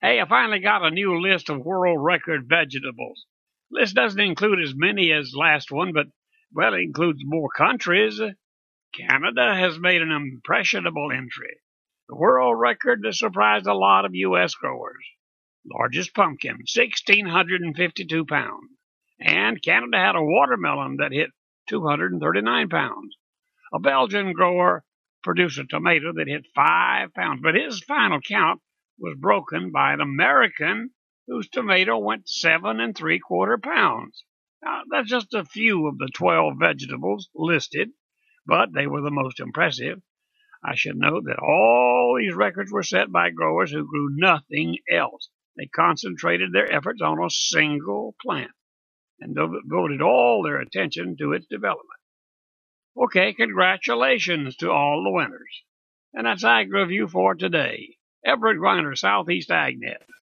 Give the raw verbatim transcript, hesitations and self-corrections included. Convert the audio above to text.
Hey, I finally got a new list of world record vegetables. List doesn't include as many as last one, but, well, it includes more countries. Canada has made an impressionable entry. The world record that surprised a lot of U S growers. Largest pumpkin, one thousand six hundred fifty-two pounds. And Canada had a watermelon that hit two hundred thirty-nine pounds. A Belgian grower produced a tomato that hit five pounds, but his final count was broken by an American whose tomato went seven and three quarter pounds. Now, that's just a few of the twelve vegetables listed, but they were the most impressive. I should note that all these records were set by growers who grew nothing else. They concentrated their efforts on a single plant and devoted all their attention to its development. Okay, congratulations to all the winners. And that's Ag Review for today. Everett Griner, Southeast AgNet.